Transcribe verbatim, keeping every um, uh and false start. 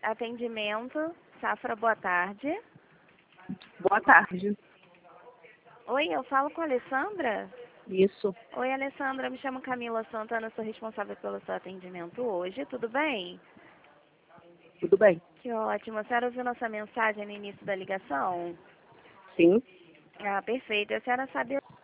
Atendimento, Safra, boa tarde. Boa tarde. Oi, eu falo com a Alessandra? Isso. Oi, Alessandra, me chamo Camila Santana, sou responsável pelo seu atendimento hoje, tudo bem? Tudo bem? Que ótimo. A senhora ouviu nossa mensagem no início da ligação? Sim. Ah, perfeito. A senhora sabe